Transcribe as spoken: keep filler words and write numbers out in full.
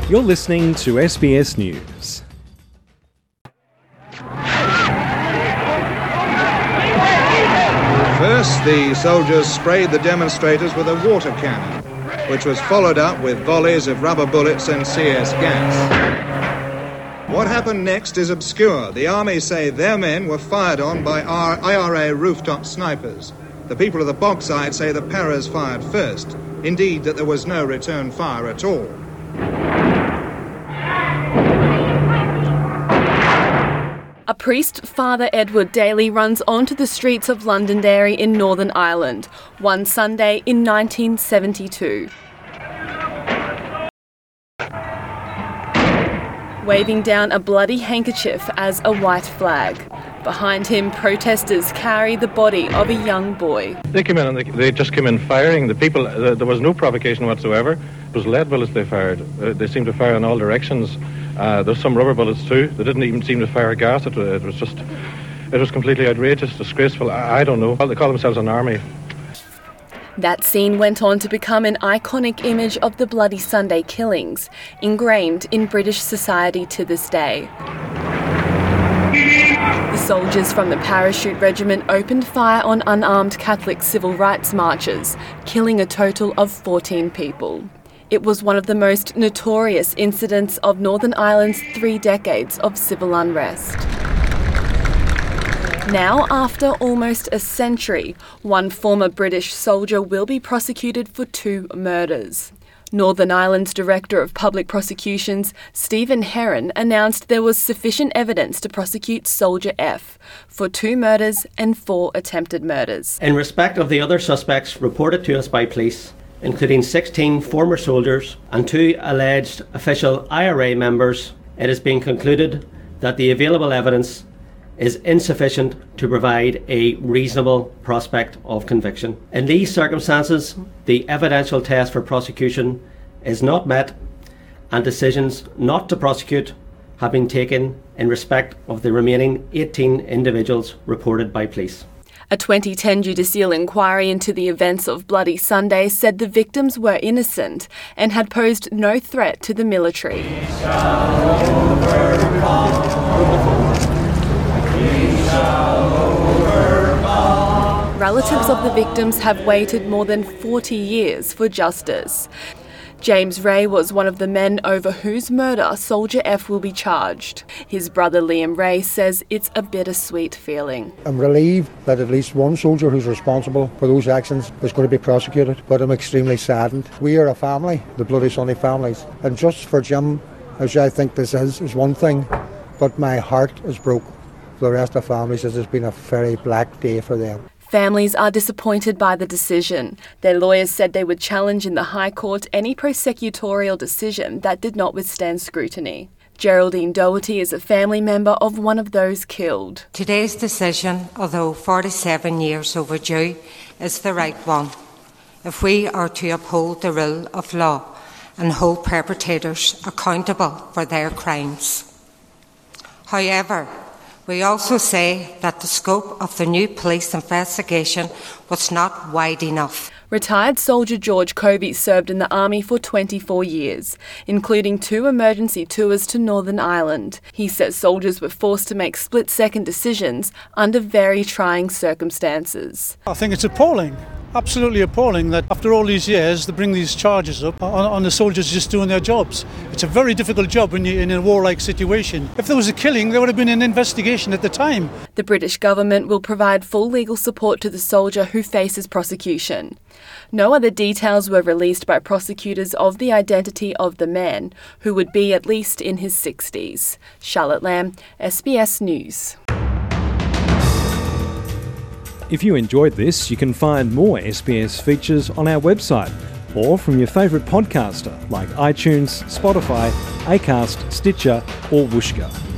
You're listening to S B S News. First, the soldiers sprayed the demonstrators with a water cannon, which was followed up with volleys of rubber bullets and C S gas. What happened next is obscure. The army say their men were fired on by our I R A rooftop snipers. The people of the Bogside say the paras fired first. Indeed, that there was no return fire at all. A priest, Father Edward Daly, runs onto the streets of Londonderry in Northern Ireland one Sunday in nineteen seventy-two. Waving down a bloody handkerchief as a white flag. Behind him, protesters carry the body of a young boy. They came in and they, they just came in firing. The people, uh, there was no provocation whatsoever. It was lead bullets they fired. Uh, they seemed to fire in all directions. Uh, there's some rubber bullets too. They didn't even seem to fire gas. It, it was just, it was completely outrageous, disgraceful. I, I don't know. They call themselves an army. That scene went on to become an iconic image of the Bloody Sunday killings, ingrained in British society to this day. The soldiers from the Parachute Regiment opened fire on unarmed Catholic civil rights marchers, killing a total of fourteen people. It was one of the most notorious incidents of Northern Ireland's three decades of civil unrest. Now, after almost a century, one former British soldier will be prosecuted for two murders. Northern Ireland's Director of Public Prosecutions, Stephen Heron, announced there was sufficient evidence to prosecute Soldier F for two murders and four attempted murders. In respect of the other suspects reported to us by police, including sixteen former soldiers and two alleged official I R A members, it has been concluded that the available evidence is insufficient to provide a reasonable prospect of conviction. In these circumstances, the evidential test for prosecution is not met, and decisions not to prosecute have been taken in respect of the remaining eighteen individuals reported by police. A twenty ten judicial inquiry into the events of Bloody Sunday said the victims were innocent and had posed no threat to the military. Relatives of the victims have waited more than forty years for justice. James Ray was one of the men over whose murder Soldier F will be charged. His brother Liam Ray says it's a bittersweet feeling. I'm relieved that at least one soldier who's responsible for those actions is going to be prosecuted, but I'm extremely saddened. We are a family, the Bloody Sunday families, and just for Jim, as I think this is, is one thing, but my heart is broke for the rest of the families as it's been a very black day for them. Families are disappointed by the decision. Their lawyers said they would challenge in the High Court any prosecutorial decision that did not withstand scrutiny. Geraldine Doherty is a family member of one of those killed. Today's decision, although forty-seven years overdue, is the right one. If we are to uphold the rule of law and hold perpetrators accountable for their crimes. However, we also say that the scope of the new police investigation was not wide enough. Retired soldier George Covey served in the Army for twenty-four years, including two emergency tours to Northern Ireland. He says soldiers were forced to make split-second decisions under very trying circumstances. I think it's appalling. Absolutely appalling that after all these years they bring these charges up on, on the soldiers just doing their jobs. It's a very difficult job when you're in a war-like situation. If there was a killing, there would have been an investigation at the time. The British government will provide full legal support to the soldier who faces prosecution. No other details were released by prosecutors of the identity of the man, who would be at least in his sixties. Charlotte Lamb, S B S News. If you enjoyed this, you can find more S B S features on our website or from your favourite podcaster like iTunes, Spotify, Acast, Stitcher or Whooshkaa.